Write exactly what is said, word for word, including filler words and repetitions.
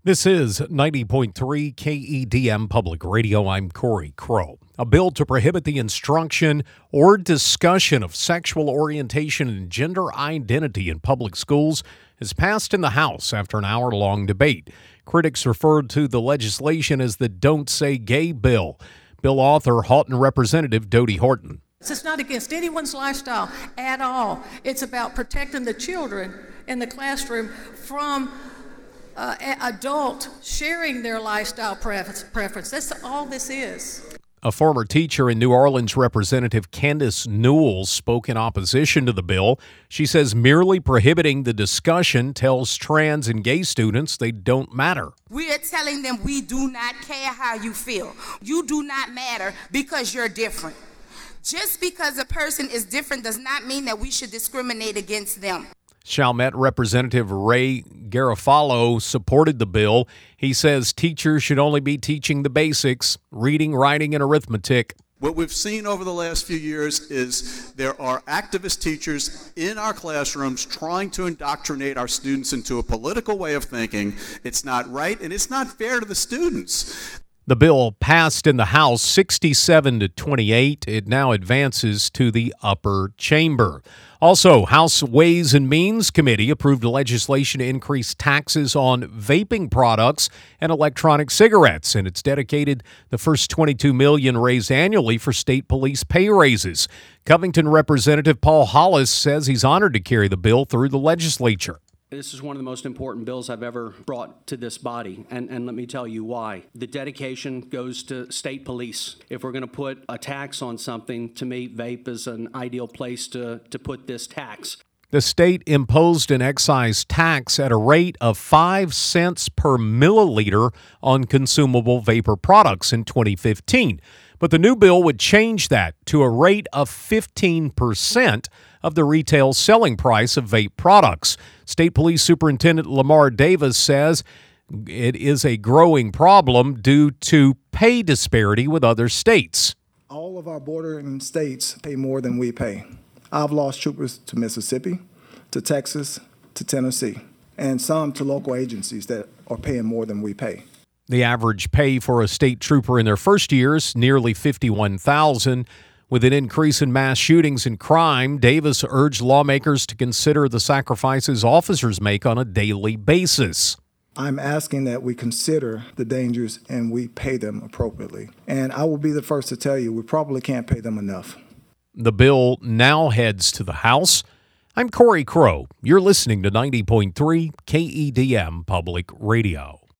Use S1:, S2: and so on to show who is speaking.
S1: This is ninety point three K E D M Public Radio. I'm Corey Crow. A bill to prohibit the instruction or discussion of sexual orientation and gender identity in public schools has passed in the House after an hour-long debate. Critics referred to the legislation as the Don't Say Gay bill. Bill author, Halton Representative Dodie Horton.
S2: It's not against anyone's lifestyle at all. It's about protecting the children in the classroom from Uh, adult sharing their lifestyle preference, preference. That's all this is.
S1: A former teacher in New Orleans, Representative Candace Newell, spoke in opposition to the bill. She says merely prohibiting the discussion tells trans and gay students they don't matter.
S3: We are telling them we do not care how you feel. You do not matter because you're different. Just because a person is different does not mean that we should discriminate against them.
S1: Chalmette Representative Ray Garofalo supported the bill. He says teachers should only be teaching the basics, reading, writing, and arithmetic.
S4: What we've seen over the last few years is there are activist teachers in our classrooms trying to indoctrinate our students into a political way of thinking. It's not right, and it's not fair to the students.
S1: The bill passed in the House sixty-seven to twenty-eight. It now advances to the upper chamber. Also, House Ways and Means Committee approved legislation to increase taxes on vaping products and electronic cigarettes, and it's dedicated the first twenty-two million dollars raised annually for state police pay raises. Covington Representative Paul Hollis says he's honored to carry the bill through the legislature.
S5: This is one of the most important bills I've ever brought to this body, and, and let me tell you why. The dedication goes to state police. If we're going to put a tax on something, to me, vape is an ideal place to, to put this tax.
S1: The state imposed an excise tax at a rate of five cents per milliliter on consumable vapor products in twenty fifteen. But the new bill would change that to a rate of fifteen percent of the retail selling price of vape products. State Police Superintendent Lamar Davis says it is a growing problem due to pay disparity with other states.
S6: All of our bordering states pay more than we pay. I've lost troopers to Mississippi, to Texas, to Tennessee, and some to local agencies that are paying more than we pay.
S1: The average pay for a state trooper in their first years, nearly fifty-one thousand dollars. With an increase in mass shootings and crime, Davis urged lawmakers to consider the sacrifices officers make on a daily basis.
S6: I'm asking that we consider the dangers and we pay them appropriately. And I will be the first to tell you, we probably can't pay them enough.
S1: The bill now heads to the House. I'm Corey Crow. You're listening to ninety point three K E D M Public Radio.